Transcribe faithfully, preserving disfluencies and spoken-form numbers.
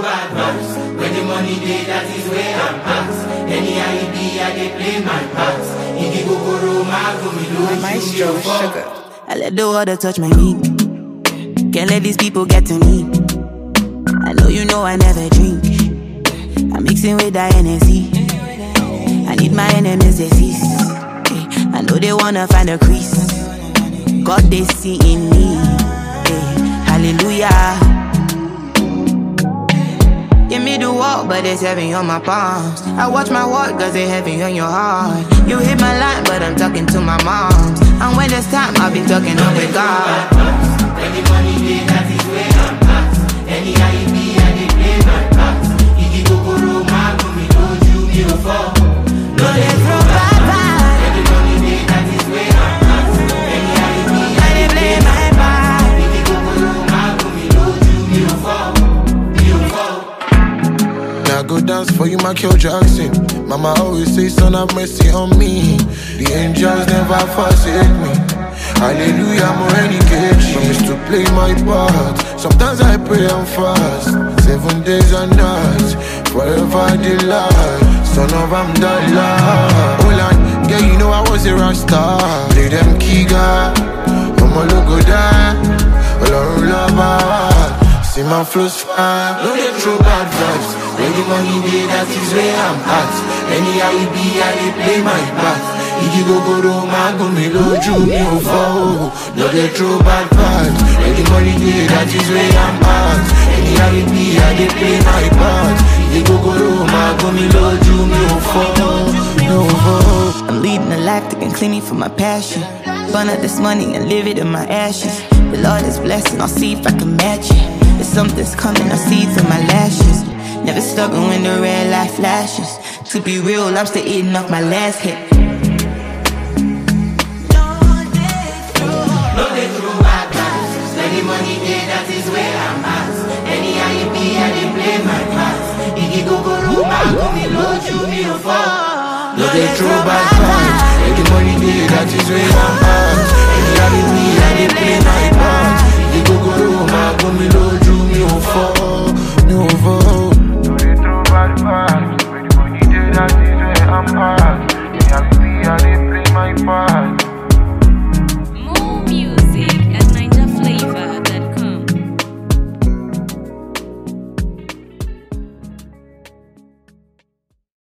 bad vibes. When the money day, that is where I'm at. Any I be, I dey play my parts. Igi gogoro, mago mi lo. Maestro Sugar. I let the water touch my meat. Can't let these people get to me. I know you know I never drink. I'm mixing with the N S E. I need my enemies to cease. I know they wanna find a crease. God they see in me. Hallelujah. Give me the walk, but it's heavy on my palms. I watch my walk, cause they heavy on your heart. You hit my line, but I'm talking to my moms. And when it's time, I'll be talking up with God. When the money day, that is where I'm at. Any I be, I dey play my parts. Igi gogoro, mago mi loju mi o fall. No, they throw bad vibes. When the money day, that is where I'm at. Any I be, I dey play my parts. Igi gogoro, mago mi loju mi o fall. Mi o fall. Now go dance for you, Michael Jackson. Mama always say, son, have mercy on me. The angels never forsake me. Hallelujah, I'm already catchy. Promise to play my part. Sometimes I pray and fast. Seven days and nights, forever delight. Son of Amdallah. Hold on, yeah, you know I was a rasta. Play them Kiga, I'm a logo die. Olorun Laba, see my flows fire. No dey throw bad vibes. When the money day, that is where I'm at. Any I be, I dey play my part. Igi gogoro, mago mi loju mi o fall. No dey throw bad vibes. When the money day, that is where I'm at. Any I be, I dey play my part. Igi gogoro, mago mi loju mi o fall. Mi o fall. I'm leading a life that can clean me from my passion. Burn up this money and live it in my ashes. The Lord is blessing, I'll see if I can match it. If something's coming, I see through my lashes. Never stopping when the red light flashes. To be real, I'm still eating off my last hit. No dey throw bad vibes. When the money day, that is where I'm at. Any I be, I dey play my parts. Igi gogoro, mago mi loju mi o fall. No dey throw bad vibes. When the money day, that is where I'm at.